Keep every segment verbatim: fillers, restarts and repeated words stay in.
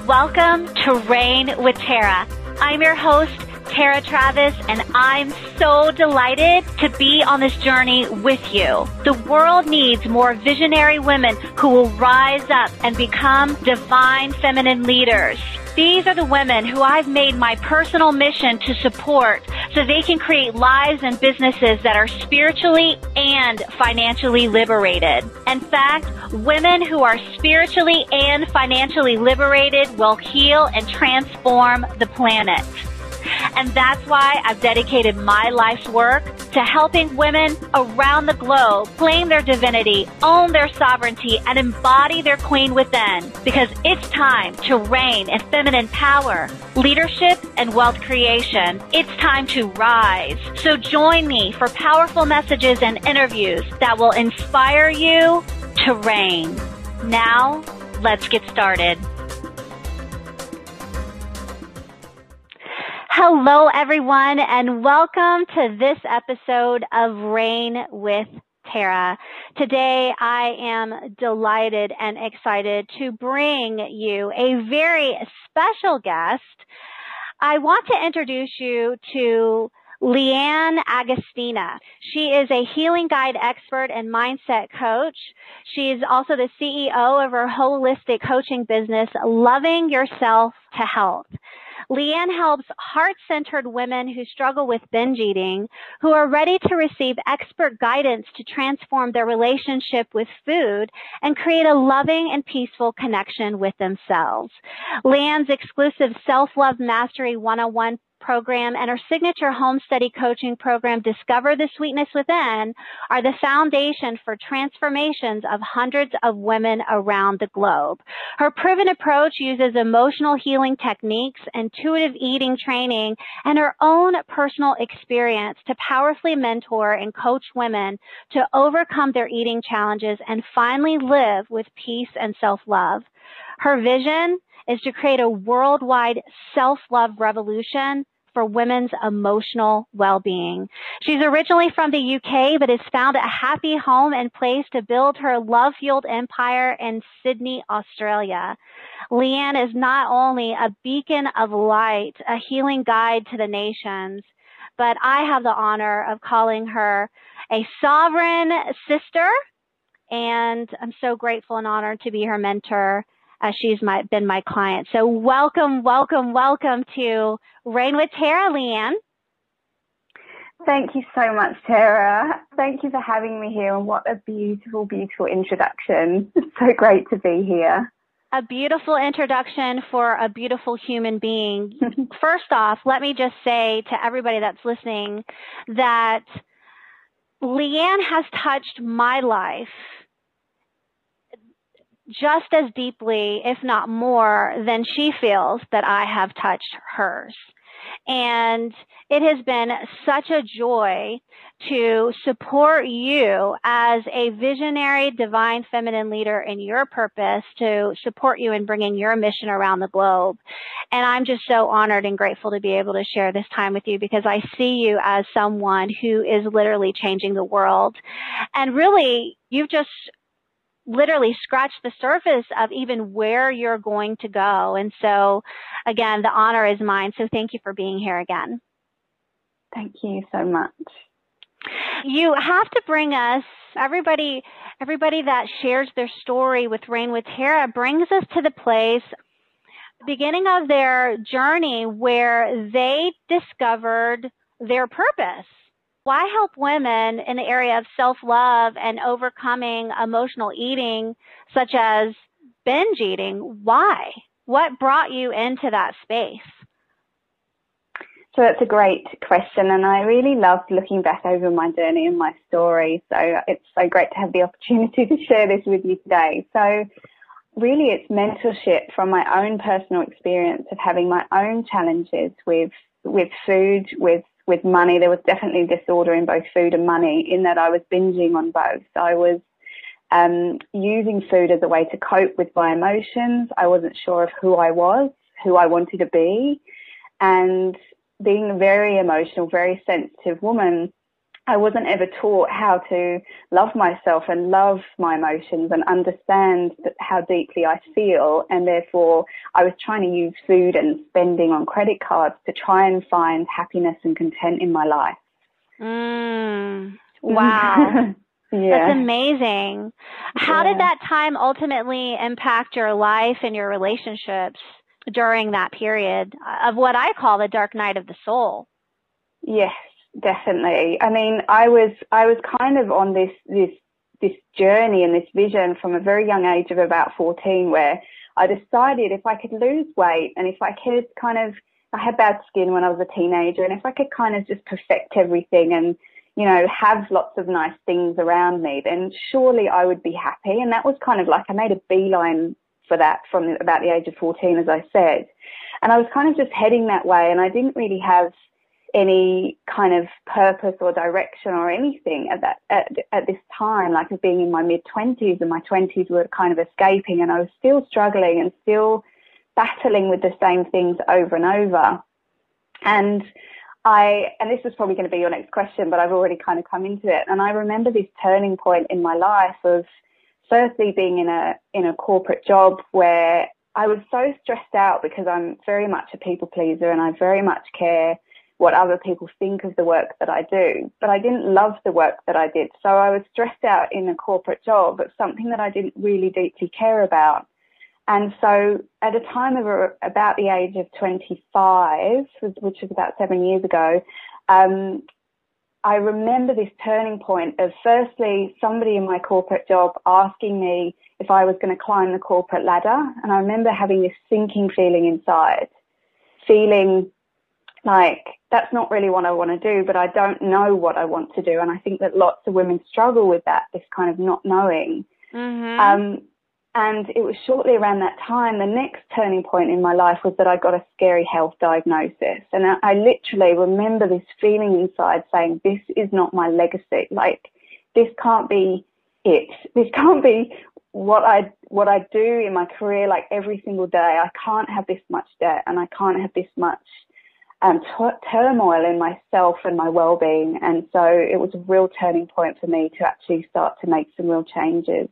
Welcome to Reign with Tara. I'm your host, Tara Travis, and I'm so delighted to be on this journey with you. The world needs more visionary women who will rise up and become divine feminine leaders. These are the women who I've made my personal mission to support so they can create lives and businesses that are spiritually and financially liberated. In fact, women who are spiritually and financially liberated will heal and transform the planet. And that's why I've dedicated my life's work to helping women around the globe claim their divinity, own their sovereignty, and embody their queen within. Because it's time to reign in feminine power, leadership, and wealth creation. It's time to rise. So join me for powerful messages and interviews that will inspire you to reign. Now, let's get started. Hello, everyone, and welcome to this episode of Reign with Tara. Today, I am delighted and excited to bring you a very special guest. I want to introduce you to Leanne Agostina. She is a healing guide expert and mindset coach. She is also the C E O of her holistic coaching business, Loving Yourself to Health. Leanne helps heart-centered women who struggle with binge eating, who are ready to receive expert guidance to transform their relationship with food and create a loving and peaceful connection with themselves. Leanne's exclusive Self-Love Mastery one oh one program and her signature home study coaching program, Discover the Sweetness Within, are the foundation for transformations of hundreds of women around the globe. Her proven approach uses emotional healing techniques, intuitive eating training, and her own personal experience to powerfully mentor and coach women to overcome their eating challenges and finally live with peace and self-love. Her vision is to create a worldwide self-love revolution for women's emotional well-being. She's originally from the U K, but has found a happy home and place to build her love-fueled empire in Sydney, Australia. Leanne is not only a beacon of light, a healing guide to the nations, but I have the honor of calling her a sovereign sister, and I'm so grateful and honored to be her mentor as she's my, been my client. So welcome, welcome, welcome to Reign with Tara, Leanne. Thank you so much, Tara. Thank you for having me here, and what a beautiful, beautiful introduction. It's so great to be here. A beautiful introduction for a beautiful human being. First off, let me just say to everybody that's listening that Leanne has touched my life just as deeply, if not more, than she feels that I have touched hers. And it has been such a joy to support you as a visionary divine feminine leader in your purpose, to support you in bringing your mission around the globe. And I'm just so honored and grateful to be able to share this time with you, because I see you as someone who is literally changing the world. And really, you've just literally scratch the surface of even where you're going to go. And so, again, the honor is mine. So thank you for being here again. Thank you so much. You have to bring us, everybody, everybody that shares their story with Reign with Tara brings us to the place, beginning of their journey, where they discovered their purpose. Why help women in the area of self-love and overcoming emotional eating, such as binge eating? Why? What brought you into that space? So that's a great question, and I really loved looking back over my journey and my story. So it's so great to have the opportunity to share this with you today. So really, it's mentorship from my own personal experience of having my own challenges with with food, with with money. There was definitely disorder in both food and money, in that I was binging on both. I was um, using food as a way to cope with my emotions. I wasn't sure of who I was, who I wanted to be. And being a very emotional, very sensitive woman, I wasn't ever taught how to love myself and love my emotions and understand how deeply I feel. And therefore, I was trying to use food and spending on credit cards to try and find happiness and content in my life. Mm. Wow. Yeah. That's amazing. How yeah. did that time ultimately impact your life and your relationships during that period of what I call the dark night of the soul? Yes, definitely. I mean, I was I was kind of on this this this journey and this vision from a very young age of about fourteen, where I decided if I could lose weight and if I could kind of, I had bad skin when I was a teenager, and if I could kind of just perfect everything and, you know, have lots of nice things around me, then surely I would be happy. And that was kind of like, I made a beeline for that from about the age of fourteen, as I said. And I was kind of just heading that way, and I didn't really have any kind of purpose or direction or anything at that at, at this time, like of being in my mid twenties, and my twenties were kind of escaping, and I was still struggling and still battling with the same things over and over. And I, and this is probably going to be your next question, but I've already kind of come into it. And I remember this turning point in my life of firstly being in a, in a corporate job where I was so stressed out because I'm very much a people pleaser and I very much care what other people think of the work that I do. But I didn't love the work that I did. So I was stressed out in a corporate job at something that I didn't really deeply care about. And so at a time of about the age of twenty-five, which was about seven years ago, um, I remember this turning point of firstly somebody in my corporate job asking me if I was going to climb the corporate ladder. And I remember having this sinking feeling inside, feeling like that's not really what I want to do, but I don't know what I want to do. And I think that lots of women struggle with that, this kind of not knowing. Mm-hmm. Um, And it was shortly around that time, the next turning point in my life was that I got a scary health diagnosis. And I, I literally remember this feeling inside saying, this is not my legacy. Like, this can't be it. This can't be what I, what I do in my career, like every single day. I can't have this much debt, and I can't have this much um, t- turmoil in myself and my well-being. And so it was a real turning point for me to actually start to make some real changes.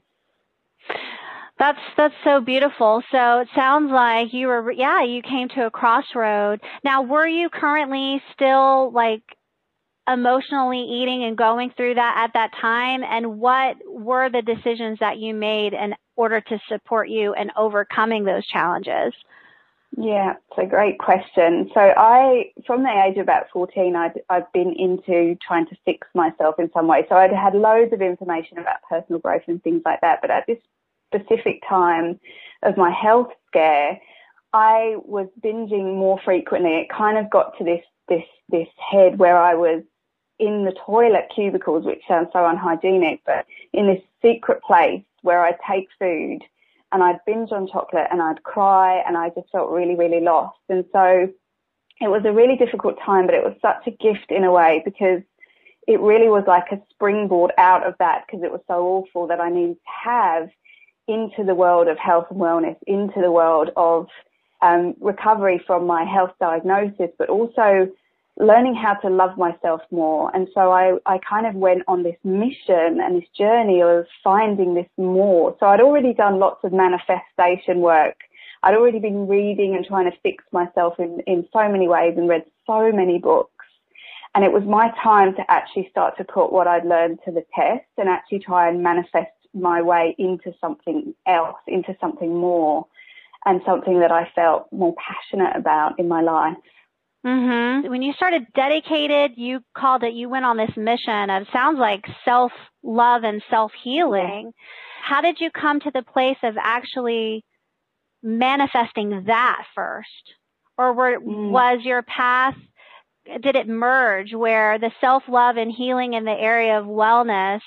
That's that's so beautiful. So it sounds like you were, yeah, you came to a crossroad. Now, were you currently still like emotionally eating and going through that at that time? And what were the decisions that you made in order to support you in overcoming those challenges? Yeah, it's a great question. So I, from the age of about fourteen, I'd, I've been into trying to fix myself in some way. So I'd had loads of information about personal growth and things like that. But at this specific time of my health scare, I was binging more frequently. It kind of got to this this this head where I was in the toilet cubicles, which sounds so unhygienic, but in this secret place where I'd take food and I'd binge on chocolate and I'd cry, and I just felt really, really lost. And so it was a really difficult time, but it was such a gift in a way, because it really was like a springboard out of that, because it was so awful that I needed to have into the world of health and wellness, into the world of um, recovery from my health diagnosis, but also learning how to love myself more. And so I, I kind of went on this mission and this journey of finding this more. So I'd already done lots of manifestation work. I'd already been reading and trying to fix myself in, in so many ways and read so many books. And it was my time to actually start to put what I'd learned to the test and actually try and manifest my way into something else, into something more, and something that I felt more passionate about in my life. Mm-hmm. When you started Dedicated, you called it, you went on this mission of, sounds like self-love and self-healing. Yeah. How did you come to the place of actually manifesting that first? Or were, mm. was your path, did it merge where the self-love and healing in the area of wellness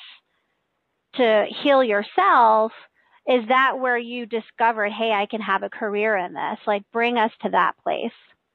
to heal yourself, is that where you discovered, hey, I can have a career in this? Like, bring us to that place.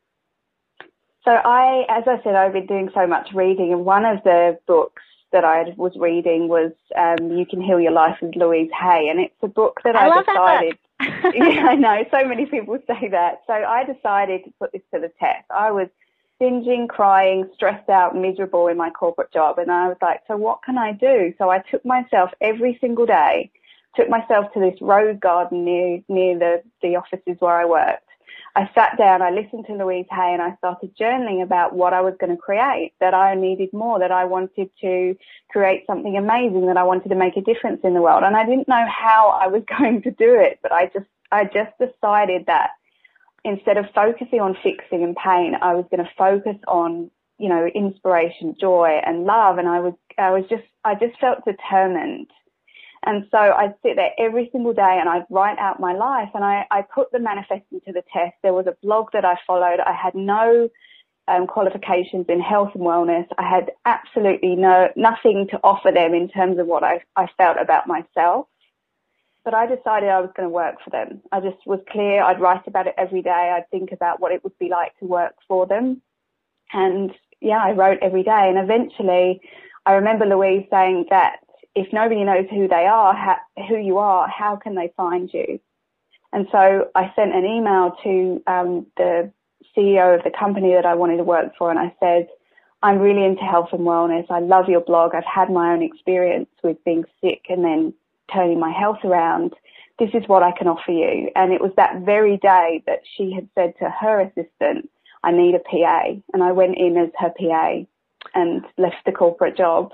So I, as I said, I've been doing so much reading, and one of the books that I was reading was um, You Can Heal Your Life with Louise Hay, and it's a book that I, I love decided, that book. Yeah, I know, so many people say that. So I decided to put this to the test. I was binging, crying, stressed out, miserable in my corporate job. And I was like, so what can I do? So I took myself every single day, took myself to this rose garden near, near the, the offices where I worked. I sat down, I listened to Louise Hay, and I started journaling about what I was going to create, that I needed more, that I wanted to create something amazing, that I wanted to make a difference in the world. And I didn't know how I was going to do it, but I just, I just decided that instead of focusing on fixing and pain, I was going to focus on, you know, inspiration, joy, and love. And I was, I was just, I just felt determined. And so I'd sit there every single day and I'd write out my life, and I, I put the manifesting to the test. There was a blog that I followed. I had no um, qualifications in health and wellness. I had absolutely no nothing to offer them in terms of what I, I felt about myself. But I decided I was going to work for them. I just was clear. I'd write about it every day. I'd think about what it would be like to work for them. And yeah, I wrote every day. And eventually I remember Louise saying that if nobody knows who they are, how, who you are, how can they find you? And so I sent an email to um, the C E O of the company that I wanted to work for, and I said, I'm really into health and wellness. I love your blog. I've had my own experience with being sick and then turning my health around. This is what I can offer you. And it was that very day that she had said to her assistant, I need a P A. And I went in as her P A and left the corporate job.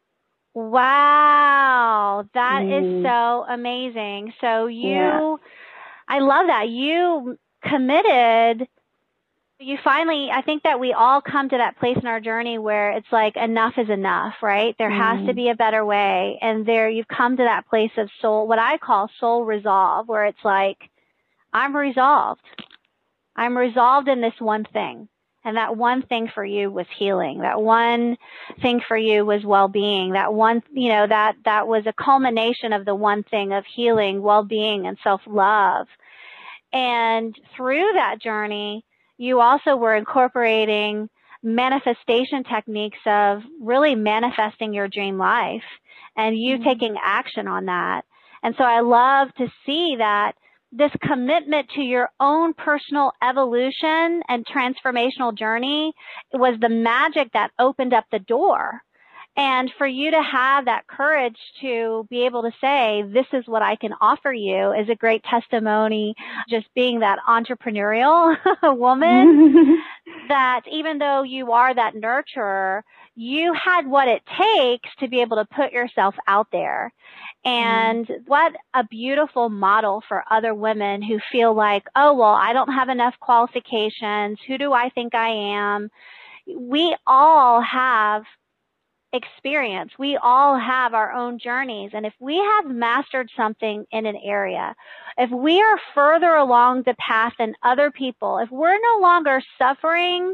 Wow, that Mm. is so amazing. So you, Yeah. I love that. You committed, you finally, I think that we all come to that place in our journey where it's like enough is enough, right? There Mm. has to be a better way. And there you've come to that place of soul, what I call soul resolve, where it's like, I'm resolved. I'm resolved in this one thing. And that one thing for you was healing. That one thing for you was well-being. That one, you know, that, that was a culmination of the one thing of healing, well-being, and self-love. And through that journey, you also were incorporating manifestation techniques of really manifesting your dream life and you mm-hmm. taking action on that. And so I love to see that this commitment to your own personal evolution and transformational journey was the magic that opened up the door. And for you to have that courage to be able to say, this is what I can offer you, is a great testimony, just being that entrepreneurial woman, that even though you are that nurturer, you had what it takes to be able to put yourself out there. And mm. what a beautiful model for other women who feel like, oh, well, I don't have enough qualifications. Who do I think I am? We all have experience. We all have our own journeys. And if we have mastered something in an area, if we are further along the path than other people, if we're no longer suffering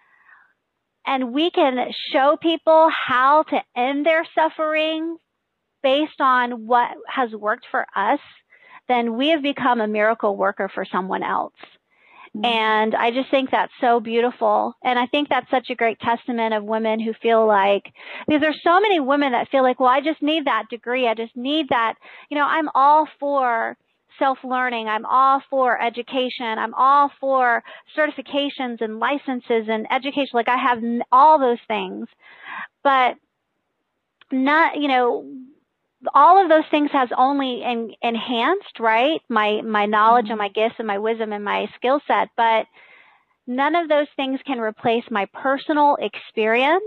and we can show people how to end their suffering based on what has worked for us, then we have become a miracle worker for someone else. Mm-hmm. And I just think that's so beautiful. And I think that's such a great testament of women who feel like, because there's so many women that feel like, well, I just need that degree. I just need that. You know, I'm all for self-learning. I'm all for education. I'm all for certifications and licenses and education. Like I have all those things, but not, you know, all of those things has only en- enhanced, right, my, my knowledge mm-hmm. and my gifts and my wisdom and my skill set, but none of those things can replace my personal experience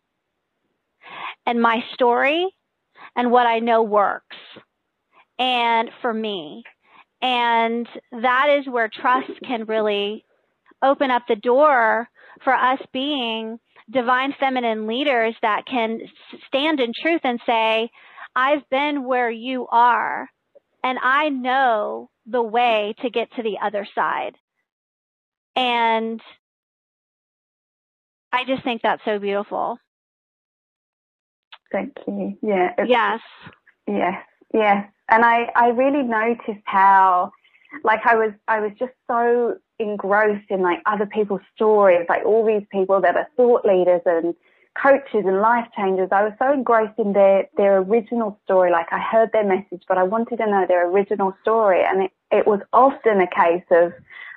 and my story and what I know works and for me. And that is where trust can really open up the door for us being divine feminine leaders that can stand in truth and say, I've been where you are, and I know the way to get to the other side. And I just think that's so beautiful. Thank you. Yeah. Yes. Yes. Yes. And I, I really noticed how, like, I was, I was just so engrossed in, like, other people's stories, like all these people that are thought leaders and coaches and life changers. I was so engrossed in their, their original story. Like I heard their message, but I wanted to know their original story. And it, it was often a case of,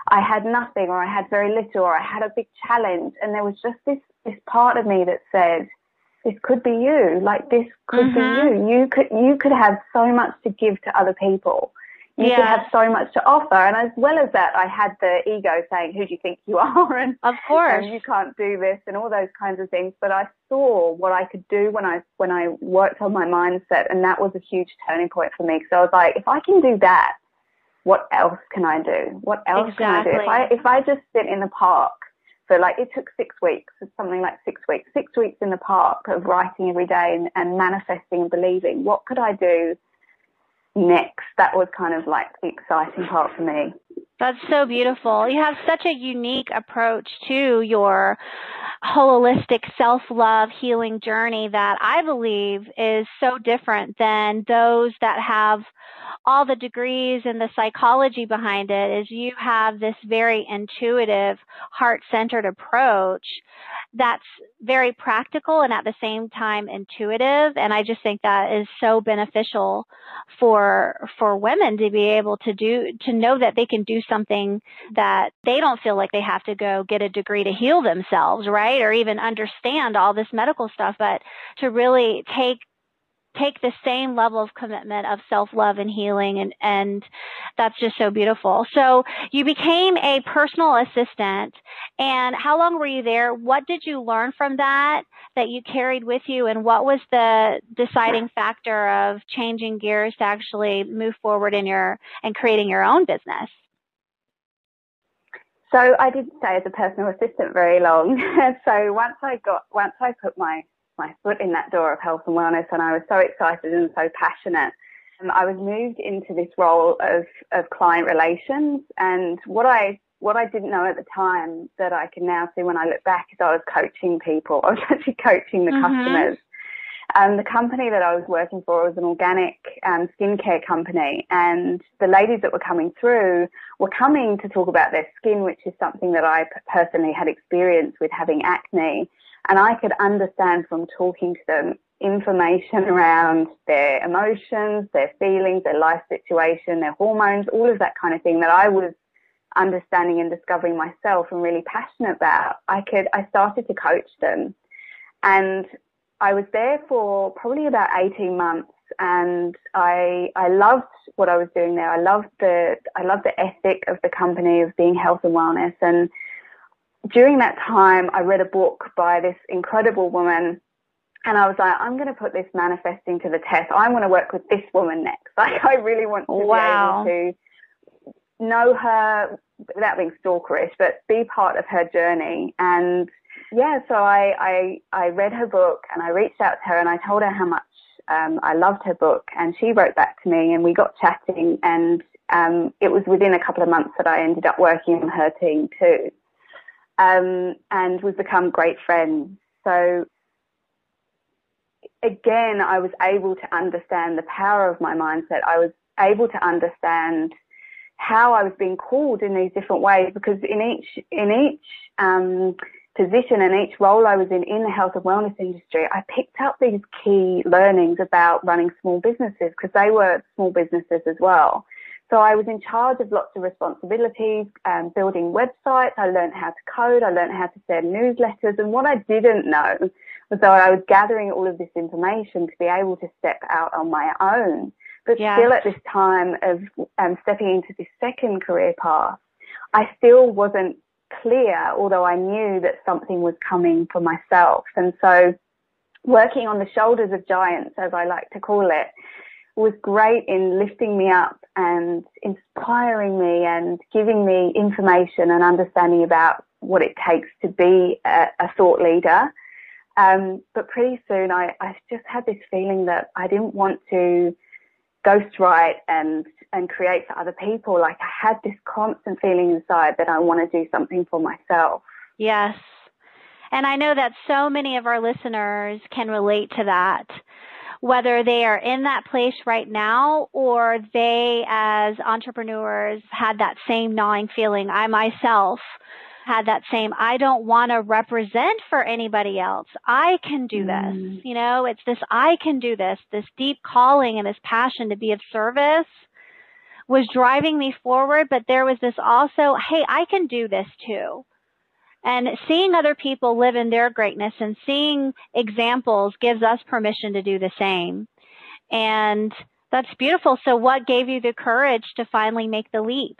I had nothing, or I had very little, or I had a big challenge. And there was just this, this part of me that said, this could be you. Like, this could mm-hmm. be you. You could, you could have so much to give to other people. You yeah. could have so much to offer. And as well as that, I had the ego saying, who do you think you are? And, of course. And you can't do this and all those kinds of things. But I saw what I could do when I, when I worked on my mindset. And that was a huge turning point for me. So I was like, if I can do that, what else can I do? What else exactly. can I do? If I, if I just sit in the park for, like, it took six weeks, something like six weeks, six weeks in the park of writing every day and, and manifesting and believing, what could I do next? That was kind of like the exciting part for me. That's so beautiful. You have such a unique approach to your holistic self-love healing journey that I believe is so different than those that have all the degrees and the psychology behind it. Is you have this very intuitive, heart-centered approach that's very practical and at the same time intuitive. And I just think that is so beneficial for for women to be able to do, to know that they can do something that they don't feel like they have to go get a degree to heal themselves, right? Or even understand all this medical stuff, but to really take take the same level of commitment of self-love and healing, and, and that's just so beautiful. So you became a personal assistant, and how long were you there? What did you learn from that that you carried with you, and what was the deciding factor of changing gears to actually move forward in your and creating your own business? So I did stay as a personal assistant very long. So once I got, once I put my my foot in that door of health and wellness, and I was so excited and so passionate, um, I was moved into this role of, of client relations. And what I what I didn't know at the time that I can now see when I look back is I was coaching people. I was actually coaching the mm-hmm. customers. Um, the company that I was working for was an organic um, skincare company, and the ladies that were coming through were coming to talk about their skin, which is something that I personally had experience with, having acne. And I could understand from talking to them information around their emotions, their feelings, their life situation, their hormones, all of that kind of thing that I was understanding and discovering myself and really passionate about. I could, I started to coach them, and I was there for probably about eighteen months, and I I loved what I was doing there. I loved the I loved the ethic of the company of being health and wellness. And during that time, I read a book by this incredible woman, and I was like, I'm going to put this manifesting to the test. I want to work with this woman next. Like, I really want to wow. be able to know her without being stalkerish, but be part of her journey. And yeah, so I, I, I read her book, and I reached out to her, and I told her how much um, I loved her book, and she wrote back to me, and we got chatting, and um, it was within a couple of months that I ended up working on her team too. Um, and we've become great friends. So again, I was able to understand the power of my mindset. I was able to understand how I was being called in these different ways, because in each in each um, position and each role I was in in the health and wellness industry, I picked up these key learnings about running small businesses, because they were small businesses as well. So I was in charge of lots of responsibilities, um, building websites. I learned how to code. I learned how to send newsletters. And what I didn't know was that I was gathering all of this information to be able to step out on my own. But yeah. still at this time of um, stepping into this second career path, I still wasn't clear, although I knew that something was coming for myself. And so working on the shoulders of giants, as I like to call it, was great in lifting me up and inspiring me and giving me information and understanding about what it takes to be a, a thought leader. Um, but pretty soon I, I just had this feeling that I didn't want to ghostwrite and, and create for other people. Like, I had this constant feeling inside that I want to do something for myself. Yes. And I know that so many of our listeners can relate to that, whether they are in that place right now or they, as entrepreneurs, had that same gnawing feeling. I myself had that same, I don't want to represent for anybody else. I can do this. Mm. You know, it's this, I can do this, this deep calling and this passion to be of service was driving me forward, but there was this also, hey, I can do this too. And seeing other people live in their greatness and seeing examples gives us permission to do the same. And that's beautiful. So what gave you the courage to finally make the leap?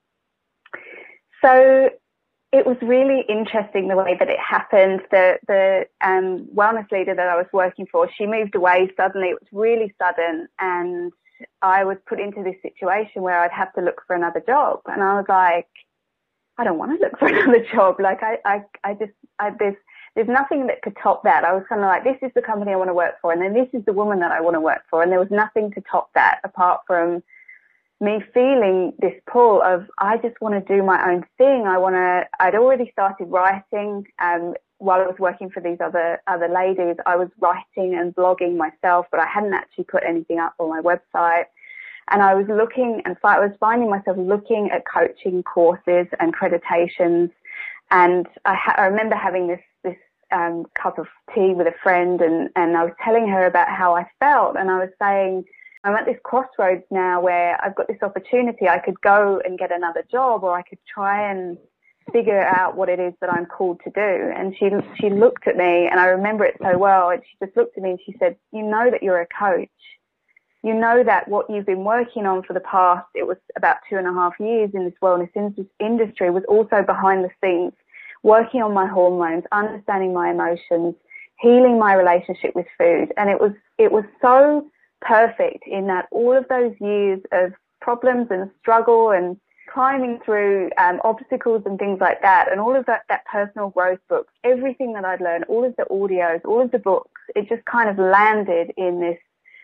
So it was really interesting the way that it happened. The, the um, wellness leader that I was working for, she moved away suddenly. It was really sudden. And I was put into this situation where I'd have to look for another job. And I was like, I don't want to look for another job. Like I, I, I just, I, there's, there's nothing that could top that. I was kind of like, this is the company I want to work for. And then this is the woman that I want to work for. And there was nothing to top that apart from me feeling this pull of, I just want to do my own thing. I want to, I'd already started writing, um, while I was working for these other, other ladies. I was writing and blogging myself, but I hadn't actually put anything up on my website. And I was looking and I was finding myself looking at coaching courses and accreditations. And I, ha- I remember having this, this um, cup of tea with a friend, and, and I was telling her about how I felt. And I was saying, I'm at this crossroads now where I've got this opportunity. I could go and get another job, or I could try and figure out what it is that I'm called to do. And she, she looked at me, and I remember it so well. And she just looked at me and she said, you know that you're a coach. You know that what you've been working on for the past, it was about two and a half years in this wellness in- industry, was also behind the scenes, working on my hormones, understanding my emotions, healing my relationship with food. And it was, it was so perfect in that all of those years of problems and struggle and climbing through um, obstacles and things like that, and all of that, that personal growth books, everything that I'd learned, all of the audios, all of the books, it just kind of landed in this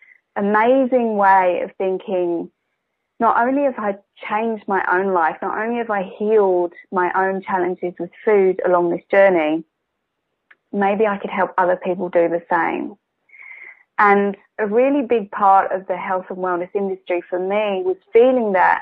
amazing way of thinking, not only have I changed my own life, not only have I healed my own challenges with food along this journey, maybe I could help other people do the same. And a really big part of the health and wellness industry for me was feeling that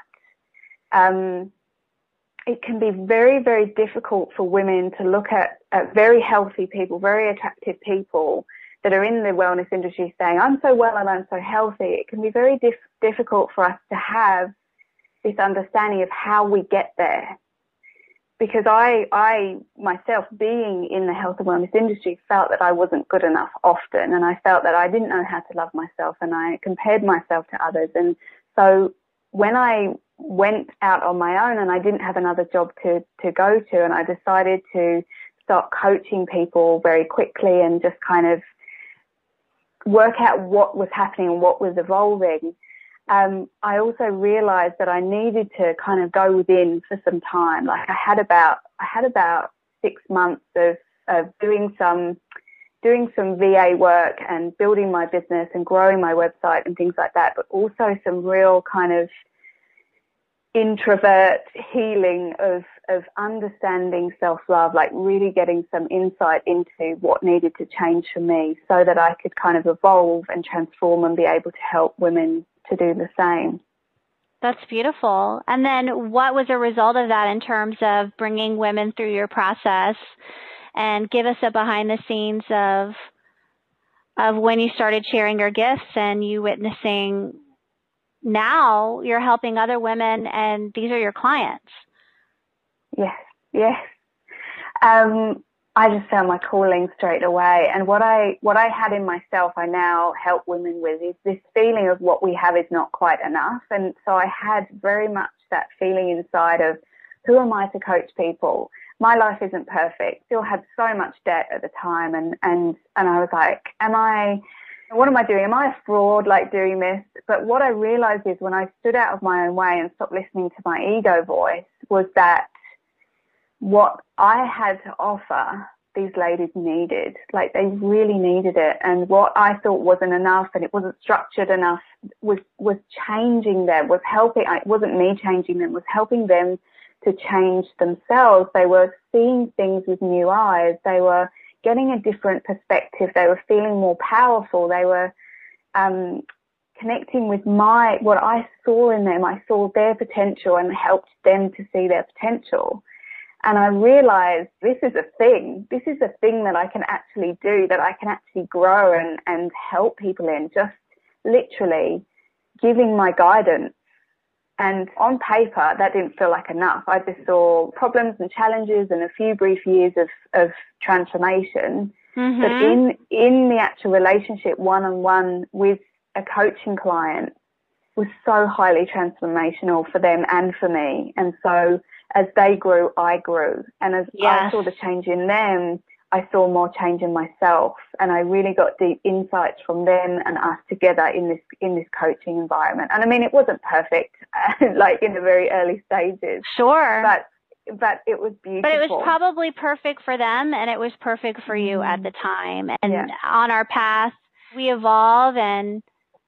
um, it can be very, very difficult for women to look at, at very healthy people, very attractive people that are in the wellness industry saying, I'm so well and I'm so healthy. It can be very dif- difficult for us to have this understanding of how we get there. Because I, I myself, being in the health and wellness industry, felt that I wasn't good enough often, and I felt that I didn't know how to love myself, and I compared myself to others. And so when I went out on my own and I didn't have another job to, to go to, and I decided to start coaching people very quickly and just kind of work out what was happening and what was evolving, Um, I also realized that I needed to kind of go within for some time. Like I had about, I had about six months of, of doing some, doing some V A work and building my business and growing my website and things like that, but also some real kind of introvert healing of, of understanding self-love, like really getting some insight into what needed to change for me so that I could kind of evolve and transform and be able to help women to do the same. That's beautiful. And then what was a result of that in terms of bringing women through your process? And give us a behind the scenes of of when you started sharing your gifts and you witnessing now you're helping other women and these are your clients. Yes, yes. Um, I just found my calling straight away. And what I what I had in myself, I now help women with is this feeling of what we have is not quite enough. And so I had very much that feeling inside of, who am I to coach people? My life isn't perfect. Still had so much debt at the time. And, and, and I was like, am I, what am I doing? Am I a fraud like doing this? But what I realized is when I stood out of my own way and stopped listening to my ego voice was that what I had to offer, these ladies needed, like they really needed it. And what I thought wasn't enough and it wasn't structured enough was, was changing them, was helping, it wasn't me changing them, was helping them to change themselves. They were seeing things with new eyes. They were getting a different perspective. They were feeling more powerful. They were um, connecting with my, what I saw in them. I saw their potential and helped them to see their potential. And I realized this is a thing. This is a thing that I can actually do, that I can actually grow and, and help people in, just literally giving my guidance And on paper, that didn't feel like enough. I just saw problems and challenges and a few brief years of, of transformation. Mm-hmm. But in, in the actual relationship one-on-one with a coaching client was so highly transformational for them and for me. And so as they grew, I grew. And as yes. I saw the change in them, I saw more change in myself, and I really got deep insights from them and us together in this in this coaching environment. And I mean, it wasn't perfect, like in the very early stages. Sure. But but it was beautiful. But it was probably perfect for them, and it was perfect for you mm. at the time. And yeah. on our path, we evolve and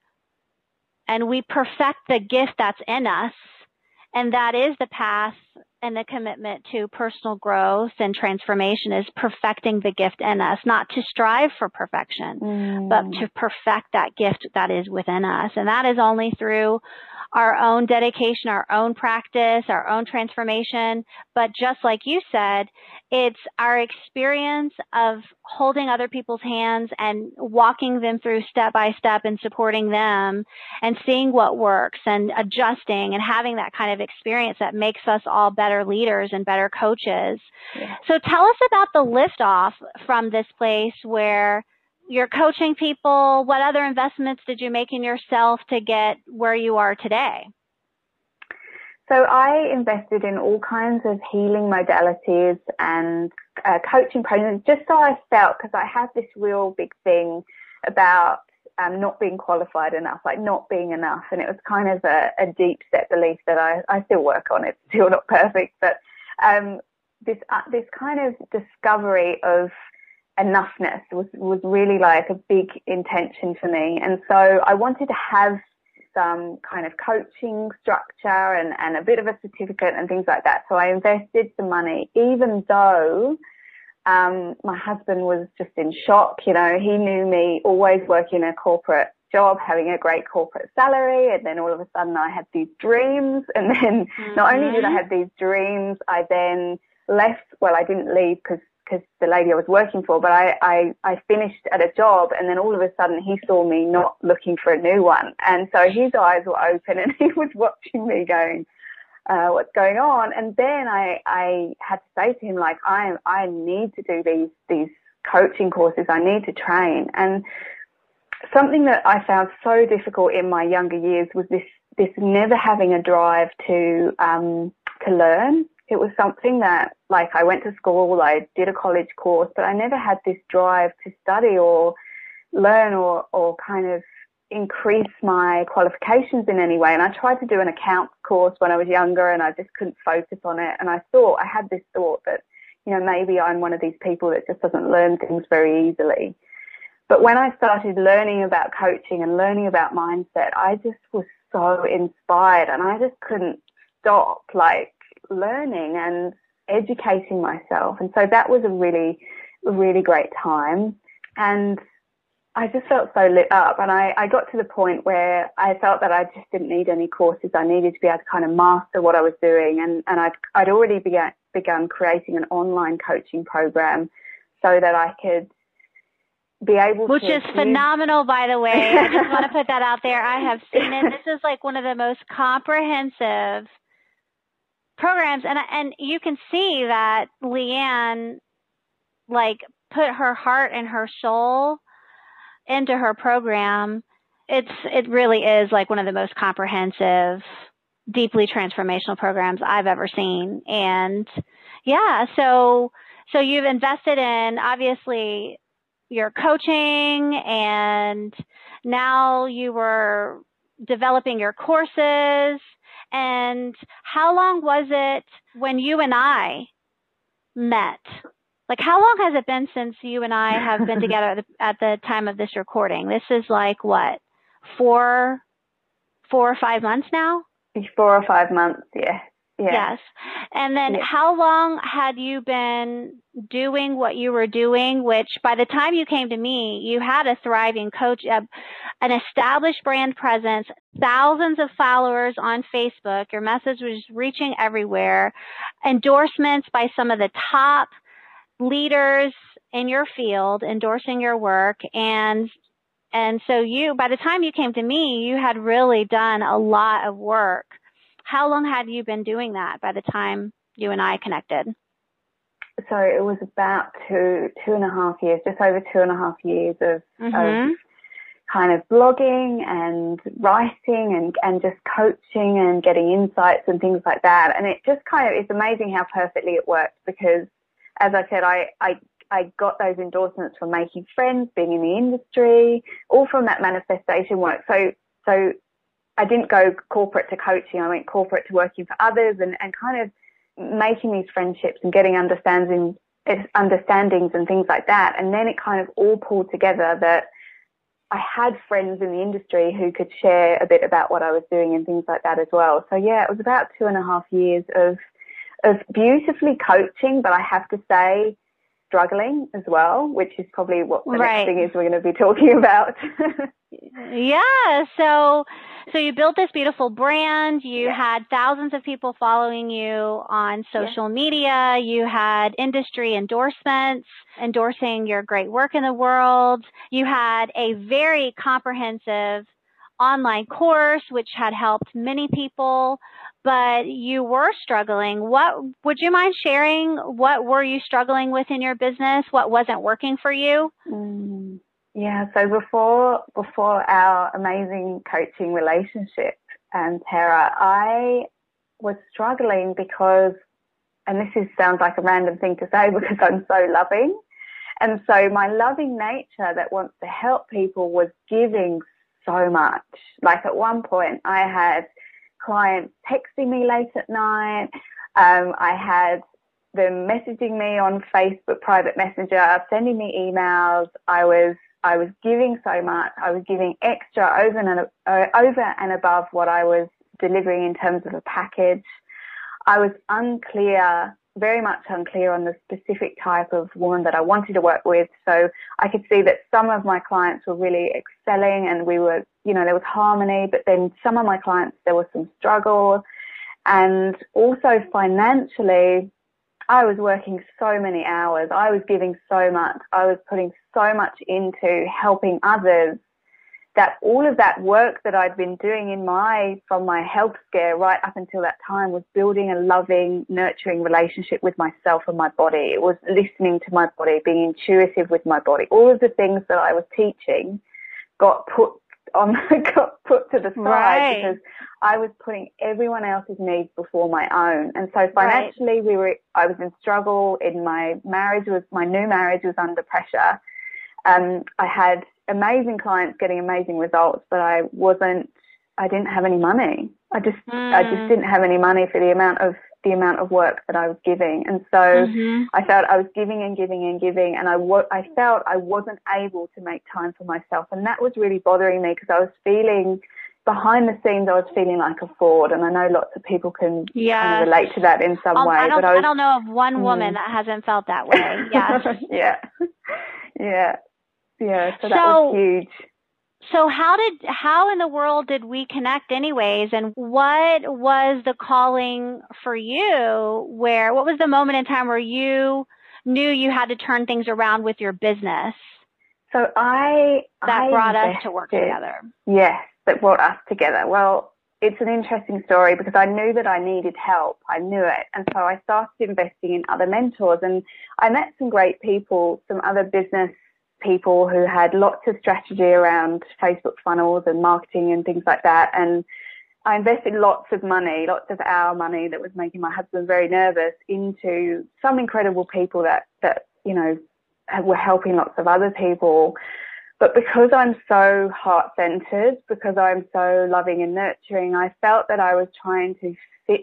and we perfect the gift that's in us, and that is the path. And the commitment to personal growth and transformation is perfecting the gift in us, not to strive for perfection, mm. but to perfect that gift that is within us. And that is only through our own dedication, our own practice, our own transformation. But just like you said, it's our experience of holding other people's hands and walking them through step by step and supporting them and seeing what works and adjusting and having that kind of experience that makes us all better leaders and better coaches. Yeah. So tell us about the liftoff from this place where you're coaching people. What other investments did you make in yourself to get where you are today? So I invested in all kinds of healing modalities and uh, coaching programs, just so I felt, because I had this real big thing about um, not being qualified enough, like not being enough. And it was kind of a, a deep set belief that I, I still work on. It's still not perfect, but um, this uh, this kind of discovery of enoughness was, was really like a big intention for me. And so I wanted to have some kind of coaching structure and, and a bit of a certificate and things like that. So I invested some money, even though um, my husband was just in shock. You know, he knew me always working a corporate job, having a great corporate salary, and then all of a sudden I had these dreams. And then mm-hmm. not only did I have these dreams, I then left. Well, I didn't leave because because the lady I was working for, but I, I, I finished at a job, and then all of a sudden he saw me not looking for a new one. And so his eyes were open and he was watching me going, uh, what's going on? And then I, I had to say to him, like, I, I need to do these, these coaching courses. I need to train. And something that I found so difficult in my younger years was this, this never having a drive to, um, to learn. It was something that, like, I went to school, I did a college course, but I never had this drive to study or learn or, or kind of increase my qualifications in any way. And I tried to do an accounts course when I was younger, and I just couldn't focus on it. And I thought, I had this thought that, you know, maybe I'm one of these people that just doesn't learn things very easily. But when I started learning about coaching and learning about mindset, I just was so inspired, and I just couldn't stop, like, learning and educating myself. And so that was a really, really great time. And I just felt so lit up. And I, I got to the point where I felt that I just didn't need any courses. I needed to be able to kind of master what I was doing. And, and I'd, I'd already began, begun creating an online coaching program so that I could be able Which to... Which is phenomenal, by the way. I just want to put that out there. I have seen it. This is like one of the most comprehensive programs, and and you can see that Leanne, like, put her heart and her soul into her program. It's it really is like one of the most comprehensive, deeply transformational programs I've ever seen. And yeah, so so you've invested in, obviously, your coaching, and now you were developing your courses. And how long was it when you and I met? Like, how long has it been since you and I have been together at the, at the time of this recording? This is like, what, four, four or five months now? Four or five months, yeah. Yeah. Yes. And then yeah. How long had you been doing what you were doing, which by the time you came to me, you had a thriving coach, uh, an established brand presence, thousands of followers on Facebook. Your message was reaching everywhere, endorsements by some of the top leaders in your field endorsing your work. And and so you, by the time you came to me, you had really done a lot of work. how long had you been doing that by the time you and I connected? So it was about two, two and a half years, just over two and a half years of, mm-hmm. of kind of blogging and writing and, and just coaching and getting insights and things like that. And it just kind of, it's amazing how perfectly it worked because, as I said, I, I, I got those endorsements from making friends, being in the industry, all from that manifestation work. So, so I didn't go corporate to coaching. I went corporate to working for others and, and kind of making these friendships and getting understanding, understandings and things like that. And then it kind of all pulled together that I had friends in the industry who could share a bit about what I was doing and things like that as well. So yeah, it was about two and a half years of of beautifully coaching, but I have to say struggling as well, which is probably what the right. next thing is we're going to be talking about. Yeah. So, so you built this beautiful brand. You yeah. had thousands of people following you on social yeah. media. You had industry endorsements endorsing your great work in the world. You had a very comprehensive online course, which had helped many people, but you were struggling. What, would you mind sharing? What were you struggling with in your business? What wasn't working for you? Mm. Yeah, so before before our amazing coaching relationship, um, Tara, I was struggling because, and this is, sounds like a random thing to say because I'm so loving, and so my loving nature that wants to help people was giving so much. Like at one point I had clients texting me late at night, um, I had them messaging me on Facebook private messenger, sending me emails. I was I was giving so much. I was giving extra over and uh, over and above what I was delivering in terms of a package. I was unclear, very much unclear on the specific type of woman that I wanted to work with. So I could see that some of my clients were really excelling and we were, you know, there was harmony, but then some of my clients, there was some struggle. And also financially, I was working so many hours. I was giving so much. I was putting so much into helping others that all of that work that I'd been doing in my, from my health scare right up until that time was building a loving, nurturing relationship with myself and my body. It was listening to my body, being intuitive with my body. All of the things that I was teaching got put on, got put to the side right. because I was putting everyone else's needs before my own. And so financially right. we were, I was in struggle. In my marriage was, my new marriage was under pressure. Um, I had amazing clients getting amazing results, but I wasn't, I didn't have any money. I just, mm. I just didn't have any money for the amount of, the amount of work that I was giving. And so mm-hmm. I felt I was giving and giving and giving, and I, w- I felt I wasn't able to make time for myself. And that was really bothering me because I was feeling, behind the scenes, I was feeling like a fraud. And I know lots of people can yes. kind of relate to that in some um, way. I don't, but I, was, I don't know of one woman mm. that hasn't felt that way. Yes. yeah. Yeah. Yeah. So that so, was huge. So how did, how in the world did we connect anyways? And what was the calling for you where, what was the moment in time where you knew you had to turn things around with your business? So I, that I brought invested, us to work together. Yes, that brought us together. Well, it's an interesting story because I knew that I needed help. I knew it. And so I started investing in other mentors, and I met some great people, some other business people who had lots of strategy around Facebook funnels and marketing and things like that. And I invested lots of money, lots of our money that was making my husband very nervous into some incredible people that, that, you know, were helping lots of other people. But because I'm so heart-centered, because I'm so loving and nurturing, I felt that I was trying to fit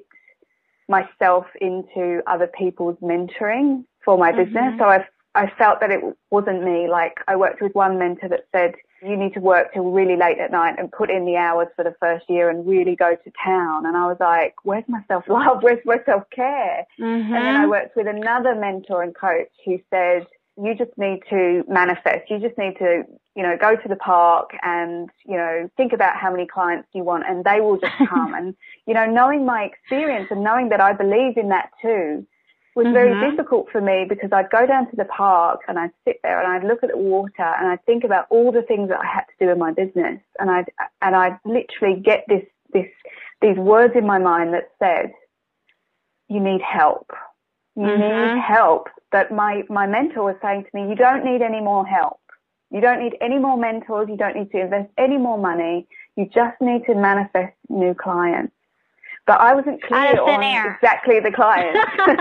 myself into other people's mentoring for my mm-hmm. business. So I I felt that it wasn't me. Like I worked with one mentor that said, you need to work till really late at night and put in the hours for the first year and really go to town. And I was like, where's my self-love? Where's my self-care? Mm-hmm. And then I worked with another mentor and coach who said, you just need to manifest. You just need to, you know, go to the park and, you know, think about how many clients you want and they will just come. And, you know, knowing my experience and knowing that I believe in that too, was very mm-hmm. difficult for me because I'd go down to the park and I'd sit there and I'd look at the water and I'd think about all the things that I had to do in my business, and I'd and I'd literally get this this, these words in my mind that said, you need help. You Mm-hmm. need help. But my, my mentor was saying to me, you don't need any more help. You don't need any more mentors. You don't need to invest any more money. You just need to manifest new clients. But I wasn't clear on air. exactly the clients.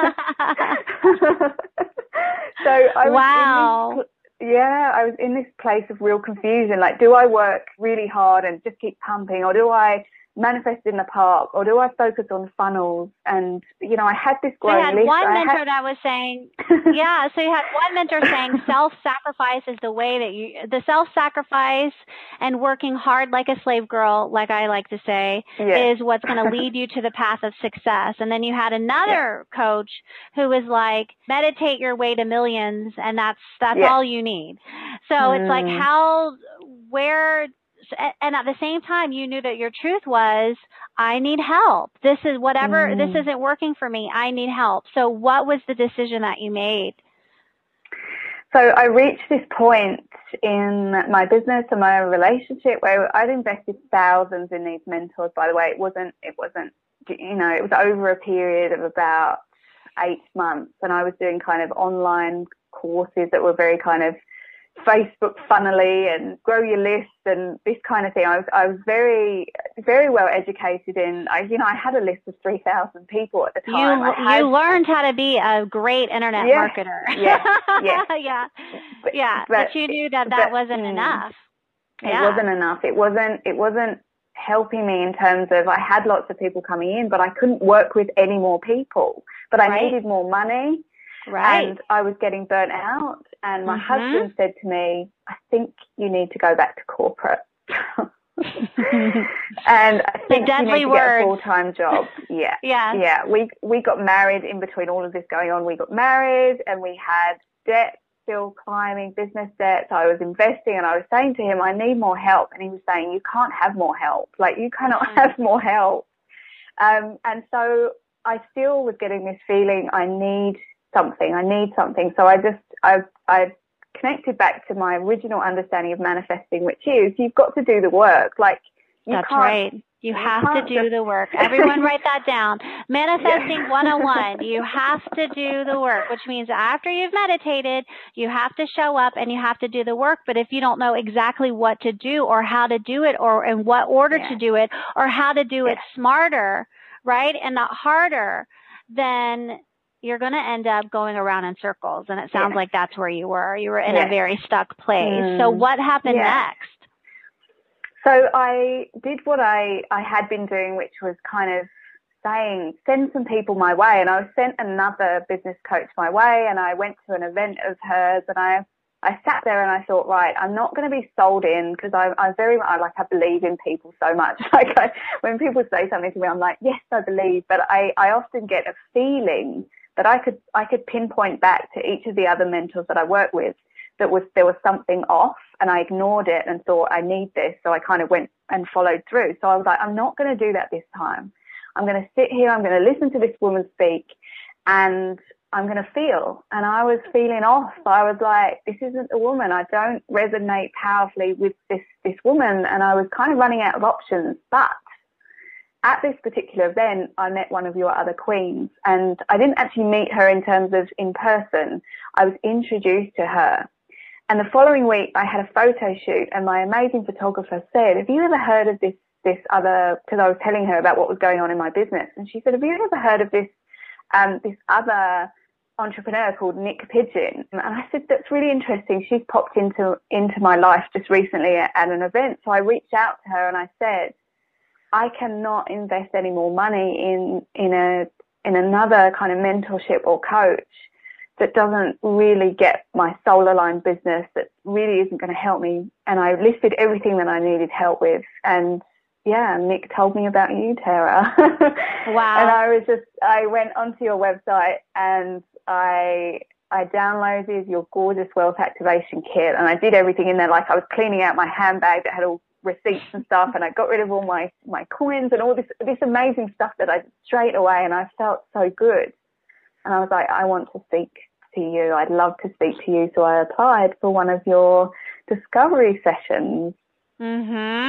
So I was wow. in this, yeah, I was in this place of real confusion. Like, do I work really hard and just keep pumping, or do I manifest in the park, or do I focus on funnels? And, you know, I had this growing I had list. one I mentor had... that was saying, yeah, so you had one mentor saying self-sacrifice is the way that you, the self-sacrifice and working hard like a slave girl, like I like to say, yes. is what's going to lead you to the path of success. And then you had another yes. coach who was like, meditate your way to millions, and that's, that's yes. all you need. So mm. it's like how, where, and at the same time, you knew that your truth was, I need help. This is whatever, mm. this isn't working for me. I need help. So what was the decision that you made? So I reached this point in my business and my relationship where I'd invested thousands in these mentors. By the way, it wasn't, it wasn't, you know, it was over a period of about eight months. And I was doing kind of online courses that were very kind of Facebook funnily and grow your list and this kind of thing. I was I was very very well educated in. I you know I had a list of three thousand people at the time. You I had, you learned how to be a great internet yes, marketer. Yes, yes. yeah, but, yeah. But, but you knew that that but, wasn't mm, enough. It yeah. wasn't enough. It wasn't. It wasn't helping me in terms of I had lots of people coming in, but I couldn't work with any more people. But I right. needed more money. Right. And I was getting burnt out, and my mm-hmm. husband said to me, I think you need to go back to corporate. And I think you need to words. get a full-time job. Yeah. yeah. Yeah. We, we got married in between all of this going on. We got married and we had debt still climbing, business debts. I was investing, and I was saying to him, I need more help. And he was saying, you can't have more help. Like, you cannot mm-hmm. have more help. Um, and so I still was getting this feeling I need something, I need something. So I just, I, I connected back to my original understanding of manifesting, which is you've got to do the work. Like, you That's can't, right. You, you have to do just... the work. Everyone write that down. Manifesting yeah. one oh one. You have to do the work, which means after you've meditated, you have to show up and you have to do the work. But if you don't know exactly what to do or how to do it or in what order yeah. to do it or how to do yeah. it smarter, right, and not harder, then you're going to end up going around in circles. And it sounds yeah. like that's where you were. You were in yeah. a very stuck place. Mm. So what happened yeah. next? So I did what I, I had been doing, which was kind of saying, send some people my way. And I was sent another business coach my way, and I went to an event of hers, and I, I sat there and I thought, right, I'm not going to be sold in, because I, I'm very, I like, I believe in people so much. Like, I, when people say something to me, I'm like, yes, I believe. But I, I often get a feeling that I could, I could pinpoint back to each of the other mentors that I work with that was, there was something off, and I ignored it and thought, I need this. So I kind of went and followed through. So I was like, I'm not going to do that this time. I'm going to sit here, I'm going to listen to this woman speak, and I'm going to feel. And I was feeling off. I was like, this isn't the woman. I don't resonate powerfully with this, this woman. And I was kind of running out of options. But at this particular event, I met one of your other queens, and I didn't actually meet her in terms of in person. I was introduced to her. And the following week, I had a photo shoot, and my amazing photographer said, have you ever heard of this, this other, because I was telling her about what was going on in my business. And she said, have you ever heard of this, um, this other entrepreneur called Nick Pigeon? And I said, that's really interesting. She's popped into, into my life just recently at, at an event. So I reached out to her and I said, I cannot invest any more money in, in a, in another kind of mentorship or coach that doesn't really get my soul aligned business, that really isn't going to help me. And I listed everything that I needed help with. And yeah, Nick told me about you, Tara. Wow. And I was just, I went onto your website and I, I downloaded your gorgeous wealth activation kit, and I did everything in there. Like, I was cleaning out my handbag that had all receipts and stuff, and I got rid of all my, my coins and all this, this amazing stuff that I did straight away. And I felt so good. And I was like, I want to speak to you. I'd love to speak to you. So I applied for one of your discovery sessions. Mm-hmm.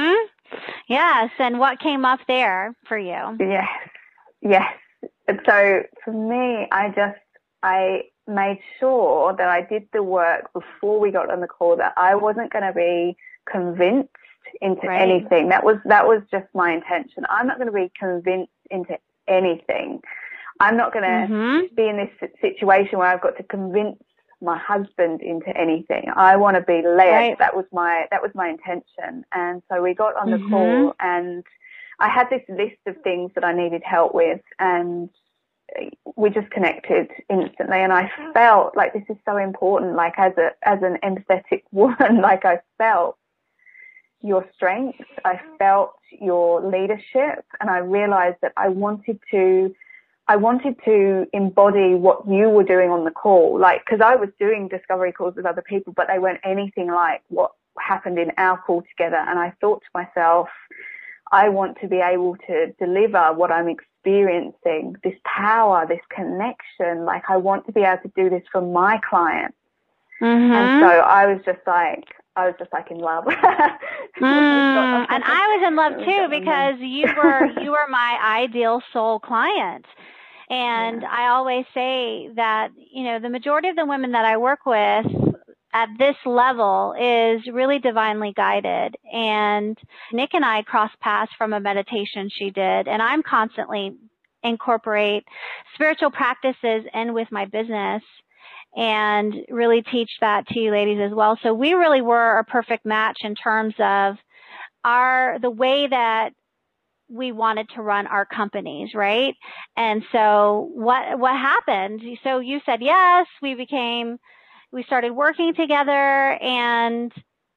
Yes. And what came up there for you? Yes. Yes. So for me, I just, I made sure that I did the work before we got on the call, that I wasn't going to be convinced into Right. anything. That was, that was just my intention. I'm not going to be convinced into anything. I'm not going to Mm-hmm. be in this situation where I've got to convince my husband into anything. I want to be led. Right. That was my, that was my intention. And so we got on the Mm-hmm. call, and I had this list of things that I needed help with, and we just connected instantly. And I felt like this is so important. Like as a, as an empathetic woman, like I felt your strength, I felt your leadership, and I realized that I wanted to, I wanted to embody what you were doing on the call. Like, cause I was doing discovery calls with other people, but they weren't anything like what happened in our call together. And I thought to myself, I want to be able to deliver what I'm experiencing, this power, this connection. Like, I want to be able to do this for my clients. Mm-hmm. And so I was just like, I was just like in love. mm, and I was in love too, because you were, you were my ideal soul client. And yeah. I always say that, you know, the majority of the women that I work with at this level is really divinely guided. And Nick and I crossed paths from a meditation she did, and I'm constantly incorporate spiritual practices in with my business and really teach that to you ladies as well. So we really were a perfect match in terms of our, the way that we wanted to run our companies, right? And so what, what happened? So you said yes, we became, we started working together, and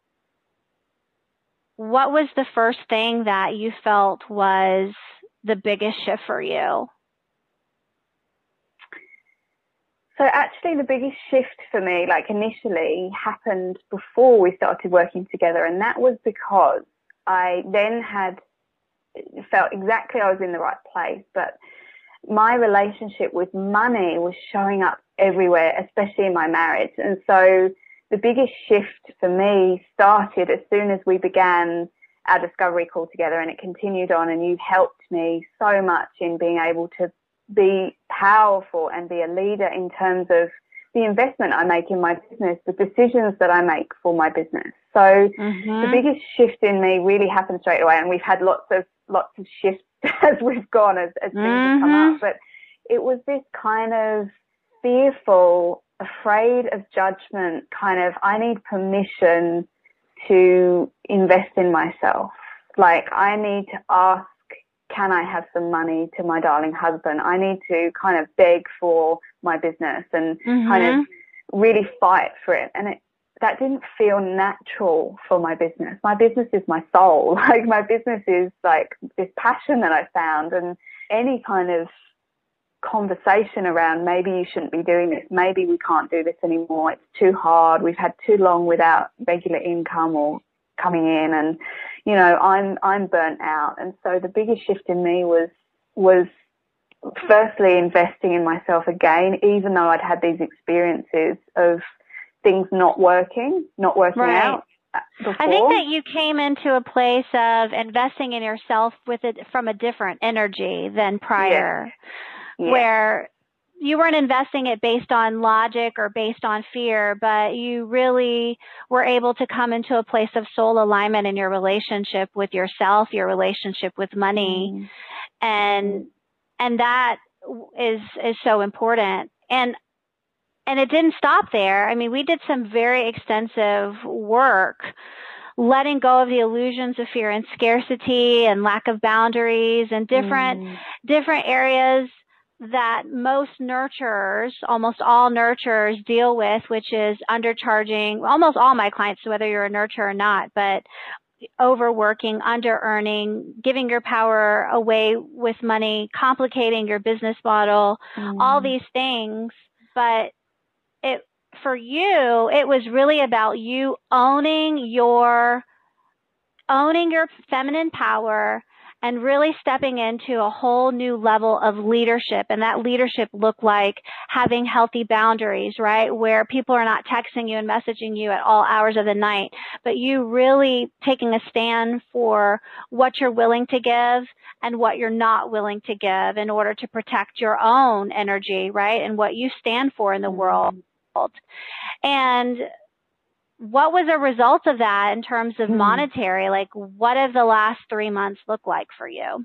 what was the first thing that you felt was the biggest shift for you? So actually the biggest shift for me, like initially, happened before we started working together. And that was because I then had felt exactly I was in the right place, but my relationship with money was showing up everywhere, especially in my marriage. And so the biggest shift for me started as soon as we began our discovery call together, and it continued on, and you've helped me so much in being able to be powerful and be a leader in terms of the investment I make in my business, the decisions that I make for my business. So mm-hmm. the biggest shift in me really happened straight away, and we've had lots of lots of shifts as we've gone, as, as things mm-hmm. have come up. But it was this kind of fearful, afraid of judgment, kind of, I need permission to invest in myself. Like, I need to ask, can I have some money to my darling husband? I need to kind of beg for my business and mm-hmm. kind of really fight for it. And it, that didn't feel natural for my business. My business is my soul. Like, my business is like this passion that I found, and any kind of conversation around maybe you shouldn't be doing this, maybe we can't do this anymore, it's too hard, we've had too long without regular income or coming in, and you know, I'm I'm burnt out. And so the biggest shift in me was was firstly investing in myself again, even though I'd had these experiences of things not working, not working right. out before. I think that you came into a place of investing in yourself with it from a different energy than prior, yeah. Yeah. where you weren't investing it based on logic or based on fear, but you really were able to come into a place of soul alignment in your relationship with yourself, your relationship with money. Mm. And, and that is, is so important. And, and it didn't stop there. I mean, we did some very extensive work letting go of the illusions of fear and scarcity and lack of boundaries and different, mm. different areas that most nurturers, almost all nurturers deal with, which is undercharging, almost all my clients, whether you're a nurturer or not, but overworking, under-earning, giving your power away with money, complicating your business model, mm. all these things. But it, for you, it was really about you owning your, owning your feminine power and really stepping into a whole new level of leadership. And that leadership looked like having healthy boundaries, right? Where people are not texting you and messaging you at all hours of the night, but you really taking a stand for what you're willing to give and what you're not willing to give in order to protect your own energy, right? And what you stand for in the world. And what was a result of that in terms of monetary? Like, what have the last three months looked like for you?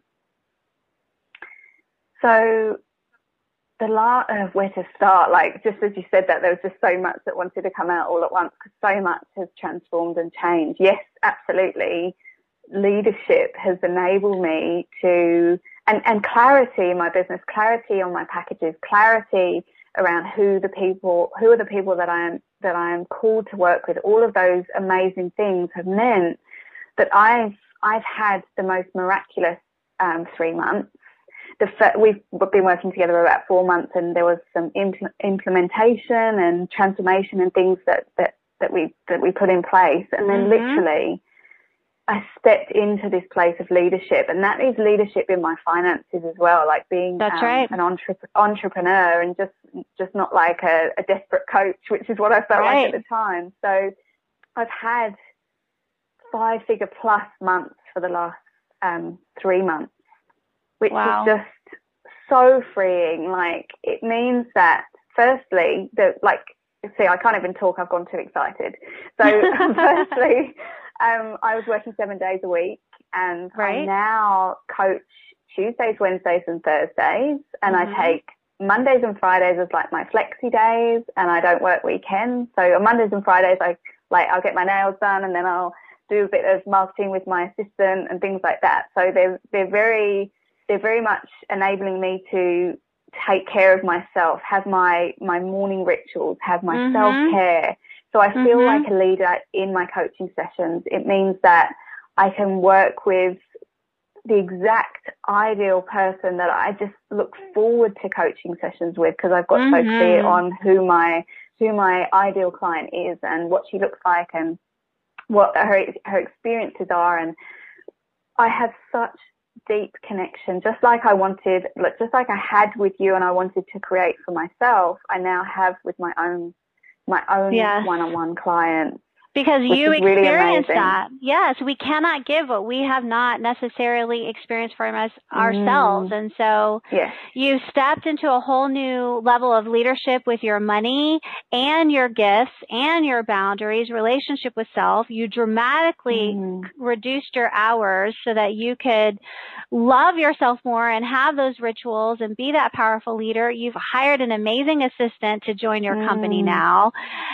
So the last, uh, where to start? Like, just as you said that, there was just so much that wanted to come out all at once because so much has transformed and changed. Yes, absolutely. Leadership has enabled me to, and, and clarity in my business, clarity on my packages, clarity around who the people, who are the people that I am, that I am called to work with. All of those amazing things have meant that I've, I've had the most miraculous um, three months. The we've been working together about four months, and there was some impl implementation and transformation and things that that that we that we put in place, and then mm-hmm. literally, I stepped into this place of leadership, and that is leadership in my finances as well, like being That's um, right. an entre entrepreneur and just just not like a, a desperate coach, which is what I felt right. like at the time. So I've had five figure plus months for the last um, three months, which wow. is just so freeing. Like, it means that firstly, that like, see, I can't even talk, I've gone too excited. So firstly, Um, I was working seven days a week, and right. I now coach Tuesdays, Wednesdays, and Thursdays, and mm-hmm. I take Mondays and Fridays as like my flexi days, and I don't work weekends. So on Mondays and Fridays, I like I'll get my nails done, and then I'll do a bit of marketing with my assistant and things like that. So they're they're very they're very much enabling me to take care of myself, have my my morning rituals, have my mm-hmm. self-care. So I feel mm-hmm. like a leader in my coaching sessions. It means that I can work with the exact ideal person that I just look forward to coaching sessions with, because I've got mm-hmm. so clear on who my who my ideal client is and what she looks like and what her her experiences are. And I have such deep connection, just like I wanted, just like I had with you and I wanted to create for myself, I now have with my own my own yes. one-on-one clients. Because you experienced really that. Yes, we cannot give what we have not necessarily experienced for us ourselves. Mm. And so yes. you stepped into a whole new level of leadership with your money and your gifts and your boundaries, relationship with self. You dramatically mm. reduced your hours so that you could love yourself more and have those rituals and be that powerful leader. You've hired an amazing assistant to join your mm. company now.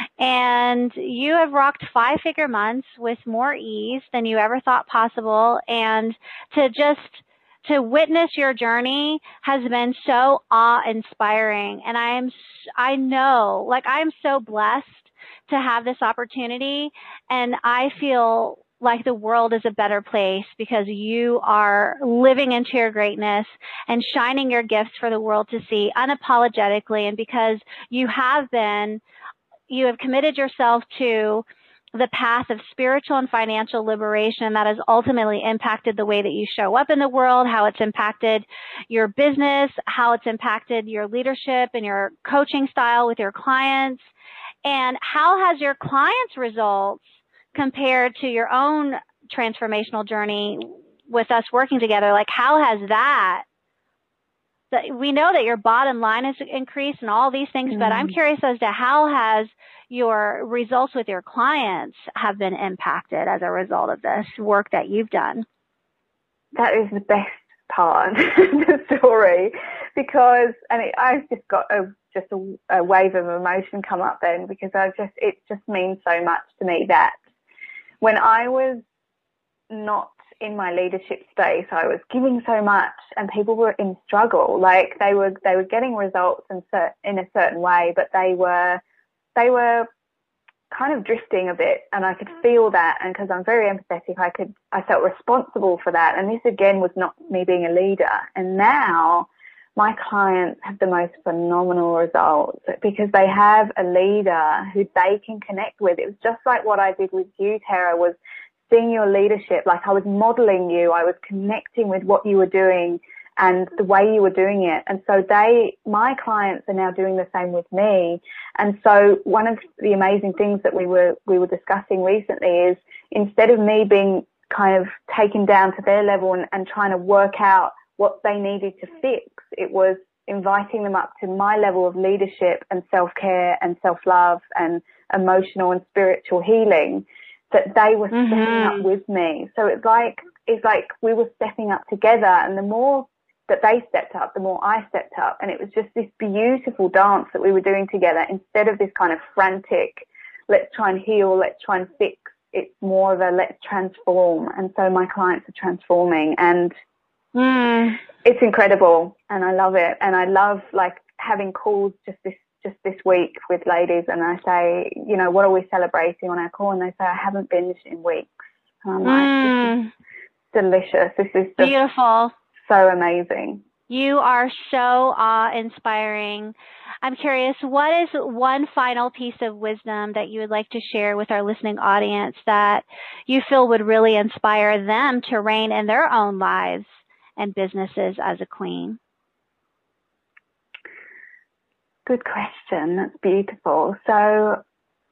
And you have rocked five-figure months with more ease than you ever thought possible. And to just to witness your journey has been so awe-inspiring. And I am, I know, like I'm so blessed to have this opportunity. And I feel like the world is a better place because you are living into your greatness and shining your gifts for the world to see unapologetically. And because you have been, you have committed yourself to the path of spiritual and financial liberation that has ultimately impacted the way that you show up in the world, how it's impacted your business, how it's impacted your leadership and your coaching style with your clients, and how has your clients' results compared to your own transformational journey with us working together? Like, how has that, that we know that your bottom line has increased and all these things, mm. but I'm curious as to how has your results with your clients have been impacted as a result of this work that you've done? That is the best part of the story, because I mean, I've just got a just a, a wave of emotion come up then, because I just it just means so much to me that when I was not in my leadership space, I was giving so much and people were in struggle. Like they were they were getting results in cer in a certain way, but they were they were kind of drifting a bit, and I could feel that. And because I'm very empathetic, I could I felt responsible for that. And this again was not me being a leader. And now my clients have the most phenomenal results because they have a leader who they can connect with. It was just like what I did with you, Tara, was seeing your leadership, like I was modeling you, I was connecting with what you were doing and the way you were doing it. And so they, my clients are now doing the same with me. And so one of the amazing things that we were, we were discussing recently is, instead of me being kind of taken down to their level and, and trying to work out what they needed to fix, it was inviting them up to my level of leadership and self-care and self-love and emotional and spiritual healing, that they were mm-hmm. stepping up with me. So it's like, it's like we were stepping up together, and the more that they stepped up, the more I stepped up. And it was just this beautiful dance that we were doing together. Instead of this kind of frantic, let's try and heal, let's try and fix, it's more of a let's transform. And so my clients are transforming, and mm. it's incredible, and I love it. And I love like having calls just this just this week with ladies, and I say, you know, what are we celebrating on our call? And they say, I haven't binged in weeks. And I'm mm. like, this is delicious. This is just beautiful. So amazing. You are so awe-inspiring. I'm curious, what is one final piece of wisdom that you would like to share with our listening audience that you feel would really inspire them to reign in their own lives and businesses as a queen? Good question. That's beautiful. So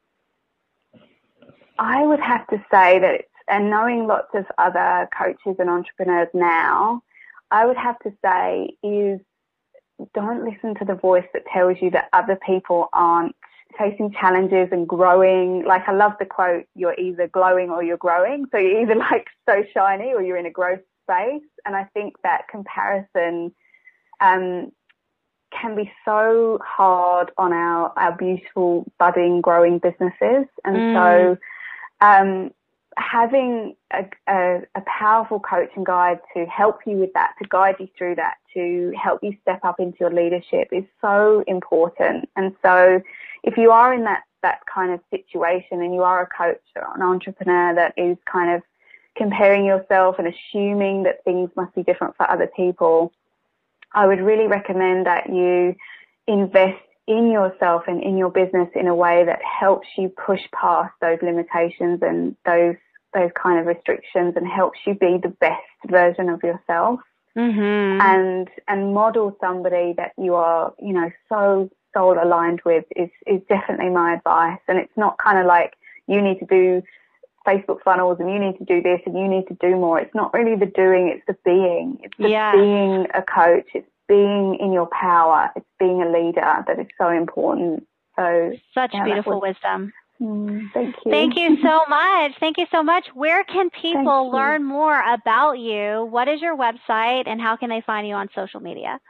I would have to say that, it's, and knowing lots of other coaches and entrepreneurs now, I would have to say is, don't listen to the voice that tells you that other people aren't facing challenges and growing. Like, I love the quote, you're either glowing or you're growing. So you're either like so shiny or you're in a growth space. And I think that comparison um, can be so hard on our, our beautiful, budding, growing businesses. And mm. so um, having a, a, a powerful coach and guide to help you with that, to guide you through that, to help you step up into your leadership is so important. And so if you are in that, that kind of situation, and you are a coach or an entrepreneur that is kind of comparing yourself and assuming that things must be different for other people, I would really recommend that you invest in yourself and in your business in a way that helps you push past those limitations and those those kind of restrictions, and helps you be the best version of yourself. Mm-hmm. and and model somebody that you are, you know, so soul aligned with is is definitely my advice. And it's not kind of like you need to do Facebook funnels and you need to do this and you need to do more. It's not really the doing, it's the being. It's the yeah. being a coach. It's being in your power. It's being a leader that is so important. So such yeah, beautiful was, wisdom. Mm, thank you. Thank you so much. Thank you so much. Where can people learn more about you? What is your website, and how can they find you on social media?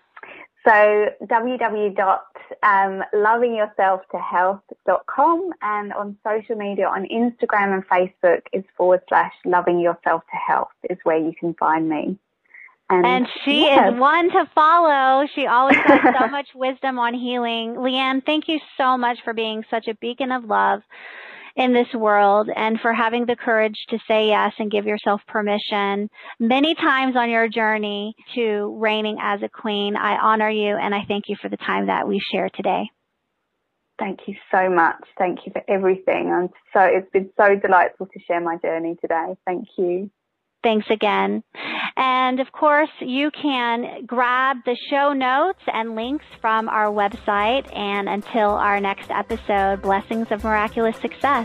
So w w w dot loving yourself to health dot com, and on social media on Instagram and Facebook is forward slash loving yourself to health is where you can find me. And, and she yeah. is one to follow. She always has so much wisdom on healing. Leanne, thank you so much for being such a beacon of love in this world, and for having the courage to say yes and give yourself permission many times on your journey to reigning as a queen. I honor you, and I thank you for the time that we share today. Thank you so much. Thank you for everything. I'm so, it's been so delightful to share my journey today. Thank you. Thanks again. And of course, you can grab the show notes and links from our website. And until our next episode, blessings of miraculous success.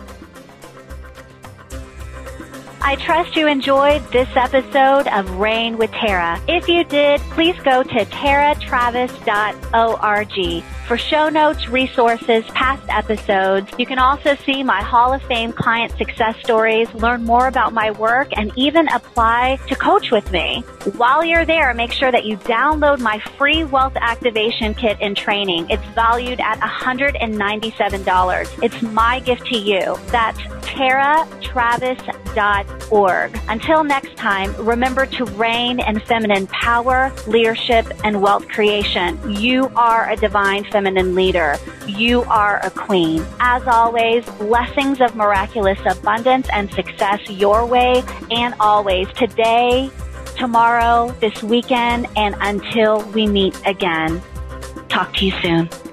I trust you enjoyed this episode of Reign with Tara. If you did, please go to tara travis dot org for show notes, resources, past episodes. You can also see my Hall of Fame client success stories, learn more about my work, and even apply to coach with me. While you're there, make sure that you download my free wealth activation kit and training. It's valued at one hundred ninety-seven dollars. It's my gift to you. That's tara travis dot org. Until next time, remember to reign in feminine power, leadership, and wealth creation. You are a divine feminine leader. You are a queen. As always, blessings of miraculous abundance and success your way and always, today, tomorrow, this weekend, and until we meet again. Talk to you soon.